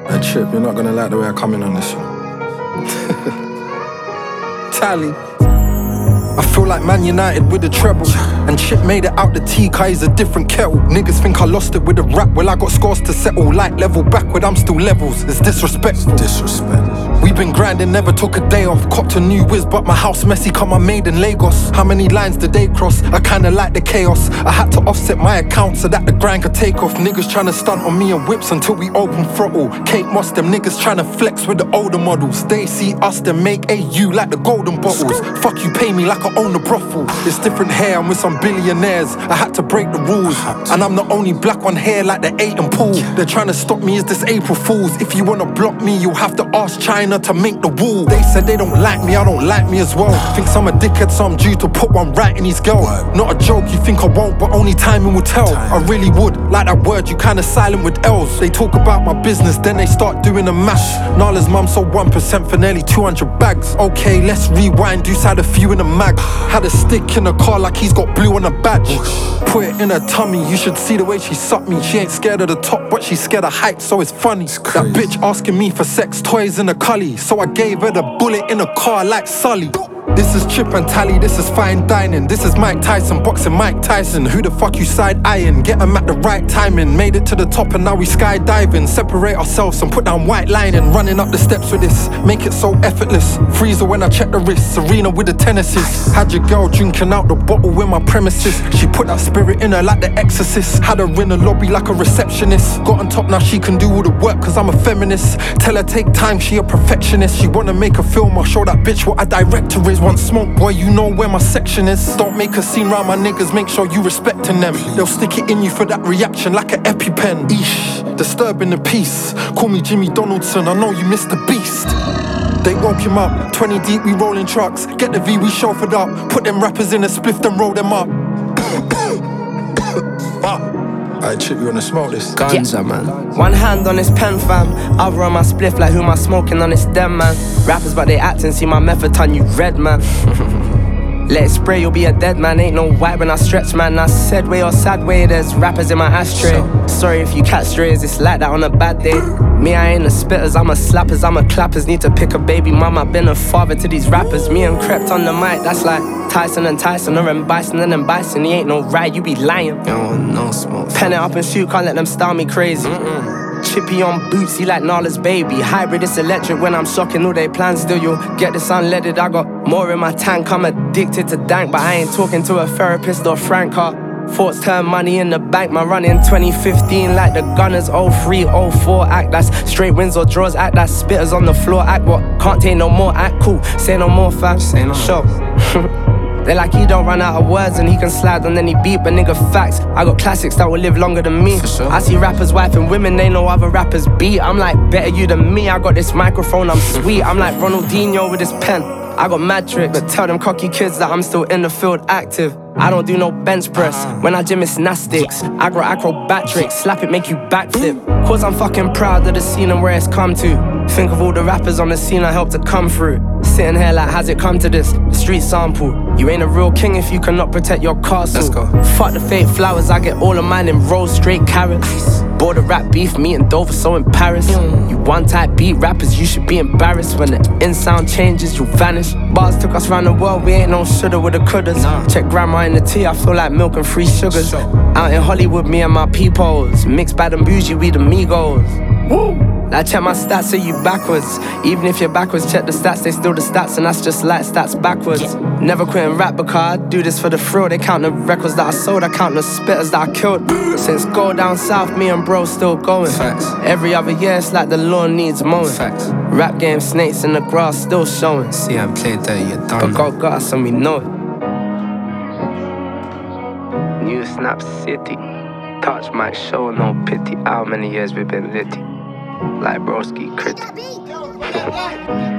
Hey Chip, you're not gonna like the way I come in on this one. Tally. I feel like Man United with the treble. And Chip made it out the tea, cause he's a different kettle. Niggas think I lost it with the rap. Well, I got scores to settle. Like level backward, I'm still levels. It's disrespectful. We've been grinding, never took a day off. Copped a new whiz, but my house messy, come I made in Lagos. How many lines did they cross? I kinda like the chaos. I had to offset my account so that the grind could take off. Niggas tryna stunt on me and whips until we open throttle. Kate Moss, them niggas tryna flex with the older models. They see us, then make AU like the golden bottles. Fuck you, pay me like I own the brothel. It's different hair, I'm with some billionaires. I had to break the rules. And I'm the only black one here like the Aiton Pool. They're trying to stop me, is this April Fools? If you wanna block me, you'll have to ask China to make the wall. They said they don't like me, I don't like me as well. Thinks I'm a dickhead, so I'm due to put one right in his girl. Not a joke, you think I won't, but only timing will tell. I really would, like that word, you kinda silent with L's. They talk about my business, then they start doing the mash. Nala's mum sold 1% for nearly 200 bags. Okay, let's rewind, Deuce had a few in the mag. Had a stick in the car like he's got blue on the badge. Put it in her tummy, you should see the way she sucked me. She ain't scared of the top, but she's scared of heights, so it's funny. That bitch asking me for sex toys in a cully, so I gave her the bullet in a car like Sully. This is Chip and Tally, this is fine dining. This is Mike Tyson, boxing Mike Tyson. Who the fuck you side-eyeing? Get him at the right timing. Made it to the top and now we skydiving. Separate ourselves and put down white lining. Running up the steps with this, make it so effortless. Freezer when I check the wrist, Serena with the tennises. Had your girl drinking out the bottle in my premises. She put that spirit in her like the exorcist. Had her in the lobby like a receptionist. Got on top, now she can do all the work cause I'm a feminist. Tell her take time, she a perfectionist. She wanna make a film, I'll show that bitch what a director is. Want smoke, boy, you know where my section is. Don't make a scene round my niggas, make sure you respecting them. They'll stick it in you for that reaction like an EpiPen. Eesh, disturbing the peace. Call me Jimmy Donaldson, I know you missed the beast. They woke him up, 20 deep, we rolling trucks. Get the V, we chauffeured up. Put them rappers in a spliff, then roll them up. Alright, Chip, you wanna smoke this? Ganza, man. One hand on this pen, fam. Other on my spliff, like who am I smoking on this dem, man? Rappers, but they acting, see my method turn you red, man. Let it spray, you'll be a dead man. Ain't no white when I stretch, man. I said way or sad way, there's rappers in my ashtray. Sorry if you catch strays, it's like that on a bad day. Me, I ain't a spitters, I'm a slappers, I'm a clappers. Need to pick a baby mama, been a father to these rappers. Me and crept on the mic, that's like Tyson and Tyson, or and Bison and then Bison. He ain't no ride, you be lying. Yo, no smoke. Pen it up and shoot, can't let them style me crazy. Chippy on boots, he like Nala's baby. Hybrid, it's electric when I'm shocking all they plans. Still, you'll get this unleaded. I got more in my tank, I'm addicted to dank. But I ain't talking to a therapist or Franca. Thoughts turn money in the bank. My run in 2015 like the Gunners 03, 04 act. That's straight wins or draws act. That's spitters on the floor act. What? Can't take no more act. Cool, say no more fam. Say no more. Sure. They like he don't run out of words and he can slide on any beat, but nigga facts. I got classics that will live longer than me. For sure. I see rappers wiping women, they know other rappers beat. I'm like, better you than me. I got this microphone, I'm sweet. I'm like Ronaldinho with this pen. I got mad tricks, but tell them cocky kids that I'm still in the field active. I don't do no bench press. When I gymnastics, I got acrobatics. Slap it, make you backflip. Cause I'm fucking proud of the scene and where it's come to. Think of all the rappers on the scene I helped to come through. Sitting here like, has it come to this? The street sample. You ain't a real king if you cannot protect your castle. Let's go. Fuck the fake flowers, I get all of mine in roll straight carrots. Bored of rap beef, me and Dover so in Paris. You one type beat rappers, you should be embarrassed. When the in sound changes, you vanish. Bars took us round the world, we ain't no shoulda with the couldas. Check grandma in the tea, I feel like milk and free sugars. Out in Hollywood, me and my peepos. Mixed bad and bougie, we the Migos. Woo! I check my stats, say you backwards. Even if you're backwards, check the stats, they still the stats, and that's just like stats backwards. Never quitting rap because I do this for the thrill. They count the records that I sold, I count the spitters that I killed. Since go down south, me and bro still going. Facts. Every other year, it's like the lawn needs mowing. Facts. Rap game, snakes in the grass still showing. See, I played that, you But done. God got us and we know it. New Snap City. Touch might show no pity. How many years we been litty? Like broski critic.